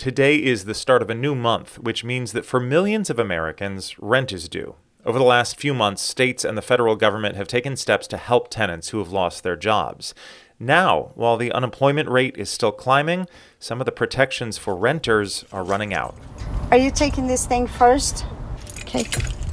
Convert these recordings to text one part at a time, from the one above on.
Today is the start of a new month, which means that for millions of Americans, rent is due. Over the last few months, states and the federal government have taken steps to help tenants who have lost their jobs. Now, while the unemployment rate is still climbing, some of the protections for renters are running out. Are you taking this thing first? Okay.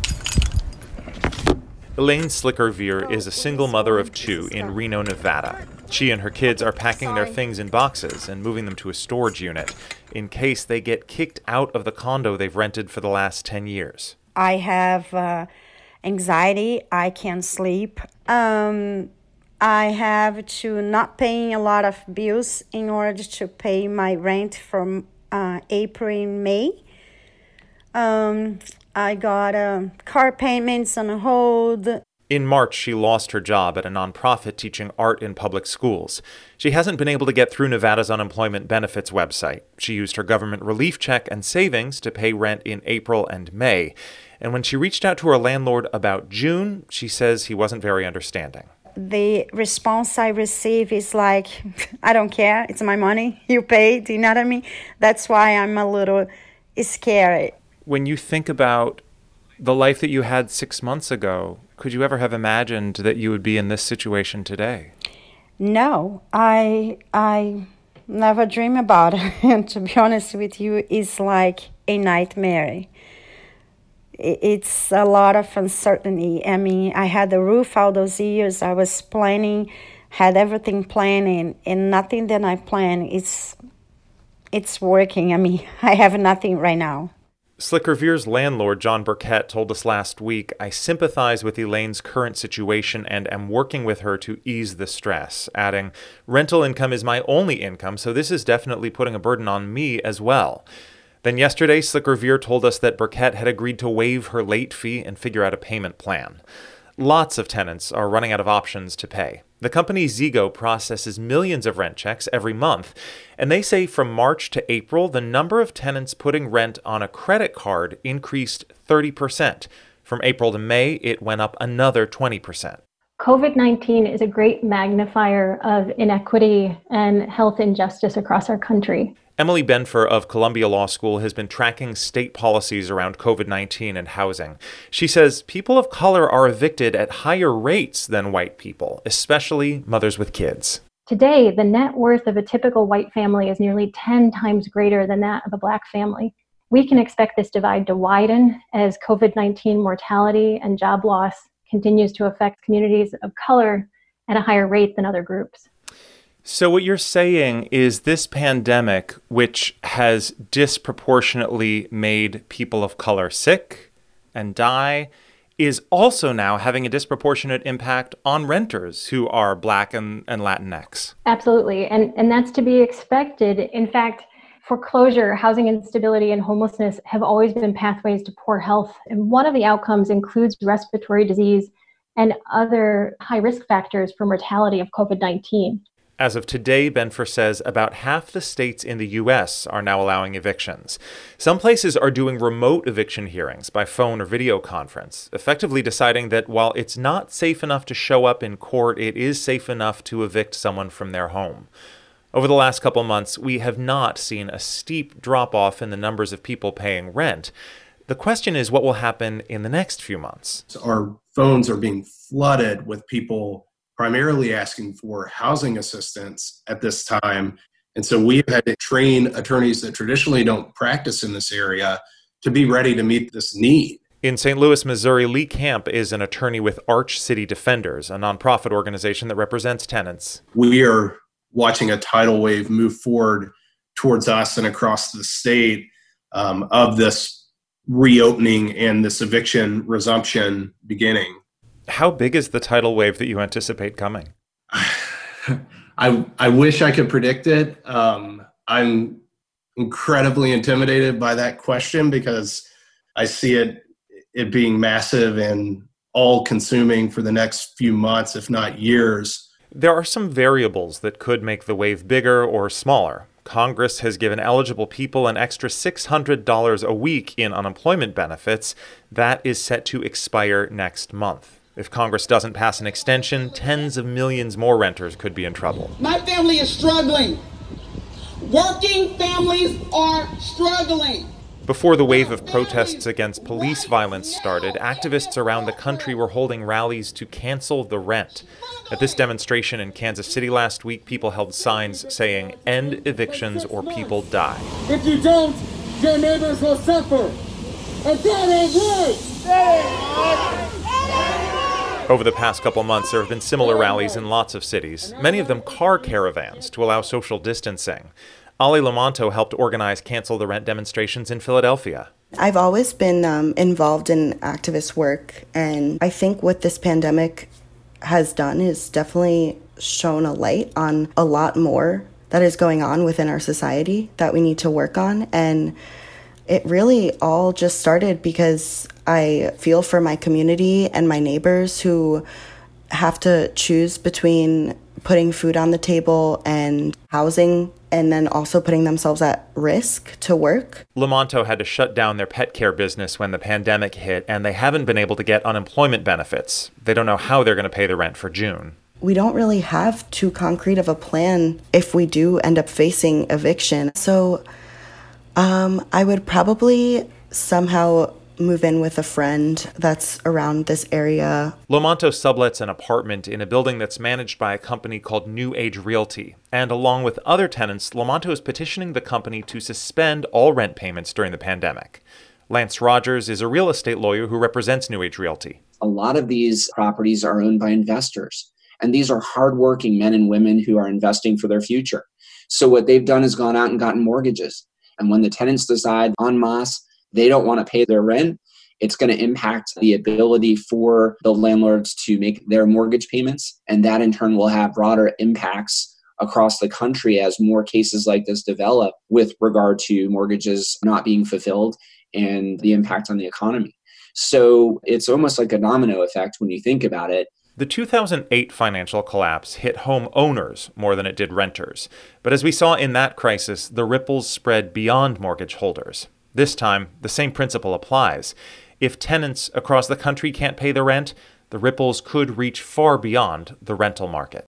Elaine Slicker-Veer is a single mother of two in Reno, Nevada. She and her kids are packing their things in boxes and moving them to a storage unit in case they get kicked out of the condo they've rented for the last 10 years. I have anxiety. I can't sleep. I have to not paying a lot of bills in order to pay my rent from April and May. I got car payments on hold. In March, she lost her job at a nonprofit teaching art in public schools. She hasn't been able to get through Nevada's unemployment benefits website. She used her government relief check and savings to pay rent in April and May. And when she reached out to her landlord about June, she says he wasn't very understanding. The response I receive is like, I don't care. It's my money. You paid. You know what I mean? That's why I'm a little scared. When you think about the life that you had 6 months ago, could you ever have imagined that you would be in this situation today? No, I never dream about it. And to be honest with you, it's like a nightmare. It's a lot of uncertainty. I mean, I had the roof all those years. I was planning, had everything planned, and nothing that I planned, it's working. I mean, I have nothing right now. Slicker-Veer's landlord, John Burkett, told us last week, "I sympathize with Elaine's current situation and am working with her to ease the stress," adding, "Rental income is my only income, so this is definitely putting a burden on me as well." Then yesterday, Slicker-Veer told us that Burkett had agreed to waive her late fee and figure out a payment plan. Lots of tenants are running out of options to pay. The company Zego processes millions of rent checks every month, and they say from March to April, the number of tenants putting rent on a credit card increased 30%. From April to May, it went up another 20%. COVID-19 is a great magnifier of inequity and health injustice across our country. Emily Benfer of Columbia Law School has been tracking state policies around COVID-19 and housing. She says people of color are evicted at higher rates than white people, especially mothers with kids. Today, the net worth of a typical white family is nearly 10 times greater than that of a Black family. We can expect this divide to widen as COVID-19 mortality and job loss continues to affect communities of color at a higher rate than other groups. So what you're saying is this pandemic, which has disproportionately made people of color sick and die, is also now having a disproportionate impact on renters who are Black and Latinx. Absolutely. And that's to be expected. In fact, foreclosure, housing instability, and homelessness have always been pathways to poor health. And one of the outcomes includes respiratory disease and other high-risk factors for mortality of COVID-19. As of today, Benfer says about half the states in the U.S. are now allowing evictions. Some places are doing remote eviction hearings by phone or video conference, effectively deciding that while it's not safe enough to show up in court, it is safe enough to evict someone from their home. Over the last couple months, we have not seen a steep drop-off in the numbers of people paying rent. The question is what will happen in the next few months. Our phones are being flooded with people primarily asking for housing assistance at this time. And so we've had to train attorneys that traditionally don't practice in this area to be ready to meet this need. In St. Louis, Missouri, Lee Camp is an attorney with Arch City Defenders, a nonprofit organization that represents tenants. We are watching a tidal wave move forward towards us and across the state of this reopening and this eviction resumption beginning. How big is the tidal wave that you anticipate coming? I wish I could predict it. I'm incredibly intimidated by that question because I see it being massive and all-consuming for the next few months, if not years. There are some variables that could make the wave bigger or smaller. Congress has given eligible people an extra $600 a week in unemployment benefits. That is set to expire next month. If Congress doesn't pass an extension, tens of millions more renters could be in trouble. My family is struggling. Working families are struggling. Before the wave of protests against police violence started, activists around the country were holding rallies to cancel the rent. At this demonstration in Kansas City last week, people held signs saying, "End evictions or people die." If you don't, your neighbors will suffer. And that ain't right. Over the past couple months, there have been similar rallies in lots of cities, many of them car caravans to allow social distancing. Ali Lamonto helped organize Cancel the Rent demonstrations in Philadelphia. I've always been involved in activist work, and I think what this pandemic has done is definitely shown a light on a lot more that is going on within our society that we need to work on. And it really all just started because I feel for my community and my neighbors who have to choose between putting food on the table and housing, and then also putting themselves at risk to work. Lamonto had to shut down their pet care business when the pandemic hit, and they haven't been able to get unemployment benefits. They don't know how they're going to pay the rent for June. We don't really have too concrete of a plan if we do end up facing eviction. So I would probably somehow move in with a friend that's around this area. Lamonto sublets an apartment in a building that's managed by a company called New Age Realty. And along with other tenants, Lamonto is petitioning the company to suspend all rent payments during the pandemic. Lance Rogers is a real estate lawyer who represents New Age Realty. A lot of these properties are owned by investors. And these are hardworking men and women who are investing for their future. So what they've done is gone out and gotten mortgages. And when the tenants decide en masse they don't want to pay their rent, it's going to impact the ability for the landlords to make their mortgage payments. And that in turn will have broader impacts across the country as more cases like this develop with regard to mortgages not being fulfilled and the impact on the economy. So it's almost like a domino effect when you think about it. The 2008 financial collapse hit homeowners more than it did renters. But as we saw in that crisis, the ripples spread beyond mortgage holders. This time, the same principle applies. If tenants across the country can't pay the rent, the ripples could reach far beyond the rental market.